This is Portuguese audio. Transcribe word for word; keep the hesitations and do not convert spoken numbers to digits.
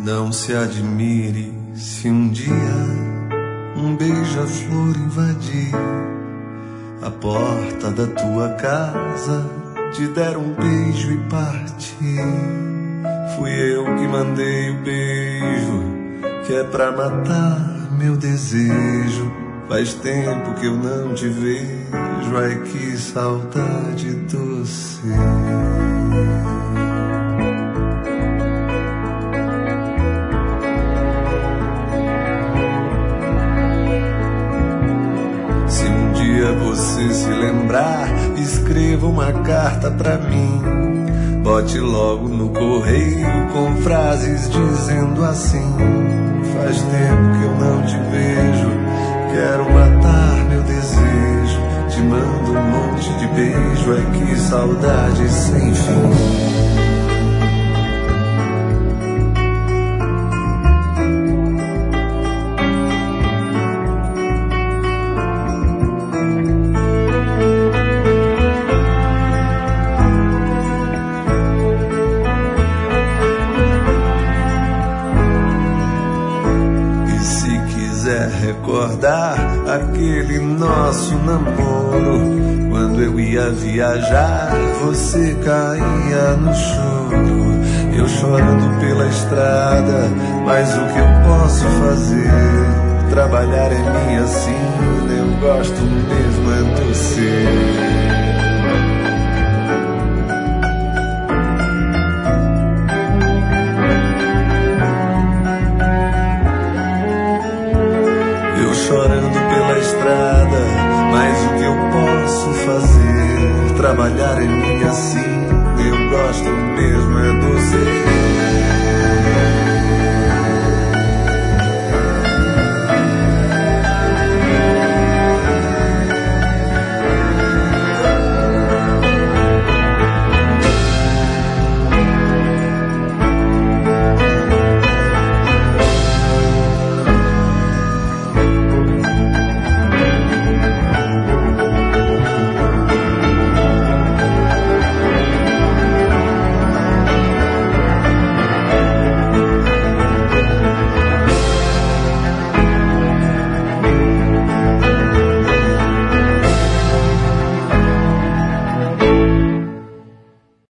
Não se admire se um dia um beija-flor invadir a porta da tua casa, te der um beijo e partir. Fui eu que mandei o beijo, que é pra matar meu desejo. Faz tempo que eu não te vejo, ai que saudade doce. Se um dia você se lembrar, escreva uma carta pra mim. Bote logo no correio com frases dizendo assim: faz tempo que eu não te vejo, quero matar meu desejo. Te mando um monte de beijo, ai que saudade sem fim. Recordar aquele nosso namoro, quando eu ia viajar, você caía no choro. Eu chorando pela estrada, mas o que eu posso fazer? Trabalhar é minha sina, eu gosto mesmo é de você. Chorando pela estrada, mas o que eu posso fazer? Trabalhar é minha sina.